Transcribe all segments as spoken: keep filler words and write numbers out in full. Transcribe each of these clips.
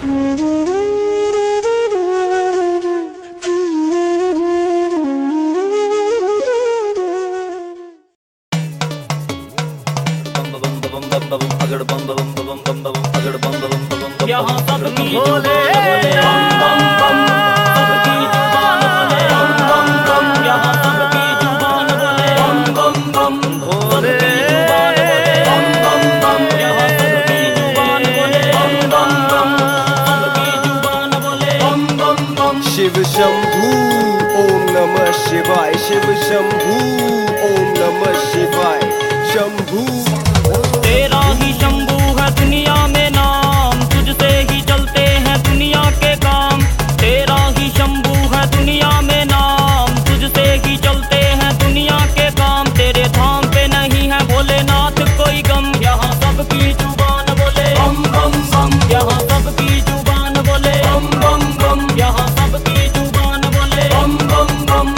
यहाँ सबकी भोले सबकी जुबान बोले यहाँ सबकी जुबान बोले भोले यहाँ सबकी जुबान बोले सबकी जुबान बोले। शिव शंभू ओम नमः शिवाय, शिव शंभू ओम नमः शिवाय। शंभू तेरा ही शंभू है दुनिया में नाम, तुझसे ही चलते हैं दुनिया के काम। तेरा ही शंभू है दुनिया में नाम, तुझसे ही चलते हैं दुनिया के काम। तेरे धाम पे नहीं है भोलेनाथ कोई गम, यहाँ सबकी जुबान बोले बम बम बम। यहाँ सबकी जुबान बोले बम बम बम। यहाँ सबकी जुबान बोले बम बम बम।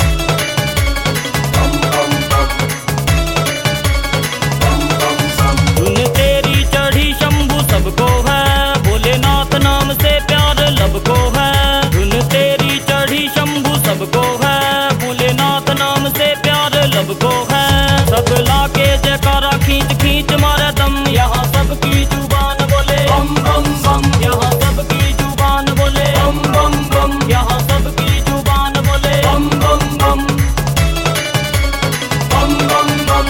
सबको है भोलेनाथ नाम से प्यार सबको है, धुन तेरी चढ़ी शंभू सबको है। भोलेनाथ नाम से प्यार सबको है, सब लाके जयकारा खींच खींच मारे दम। यहाँ सबकी जुबान बोले बम बम बम। यहाँ सबकी जुबान बोले बम बम बम। यहाँ सबकी जुबान बोले बम बम बम बम बम बम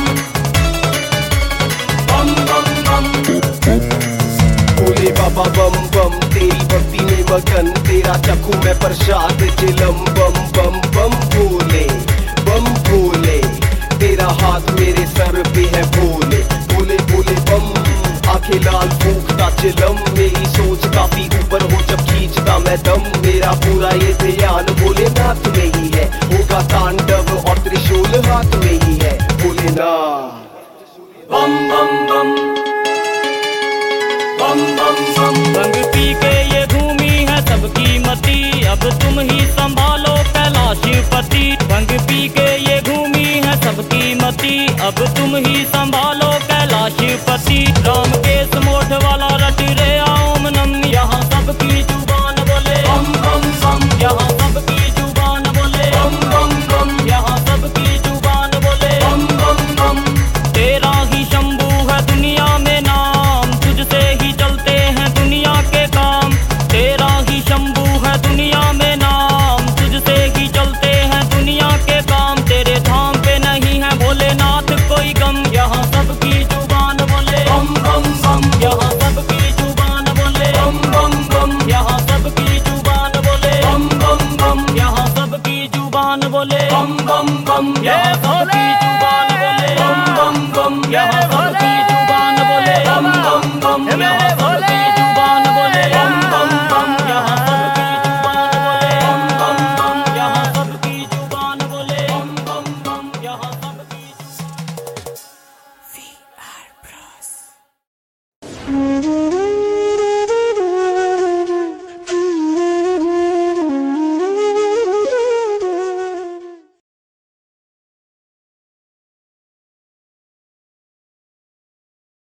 बम बम बम। भोले बाबा बम बम, तेरी भक्ति में मगन, तेरा चखू में प्रसाद चिलम। बम बम बम भोले बम भोले, तेरा हाथ मेरे सर पे है भोले। भोले भोले बम, आंखें लाल फूकता चिलम। मेरी सोच काफी ऊपर हो जब खींचता मैं दम। मेरा पूरा ये ध्यान भोलेनाथ में ही है, होगा तांडव और त्रिशूल हाथ में ही है। भोलेनाथ बम बम बम बम बम बम। भंग पी के ये घूमी है सबकी मती, अब तुम ही संभालो कैलाशपति। भंग पी के ये घूमी है सबकी मती, अब तुम ही संभालो कैलाशपति। राम केस मोठ वाला रट रे ओम नम। यहाँ सबकी जुबान बोले बम बम बम। यहाँ सबकी जुबान बोले बम बम बम। यहाँ सबकी जुबान बोले बम बम बम। तेरा ही शंभू है दुनिया में नाम, तुझसे ही चलते हैं दुनिया के काम। तेरा ही शंभू है दुनिया में नाम, तुझसे ही चलते हैं दुनिया के काम। तेरे धाम पे नहीं है भोलेनाथ कोई गम, यहाँ सबकी जुबान बोले बम बम बम। यहाँ सबकी जुबान बोले बम बम बम। यहाँ सबकी जुबान बोले बम बम बम। यहाँ सबकी जुबान बोले बम बम बम। ये भोले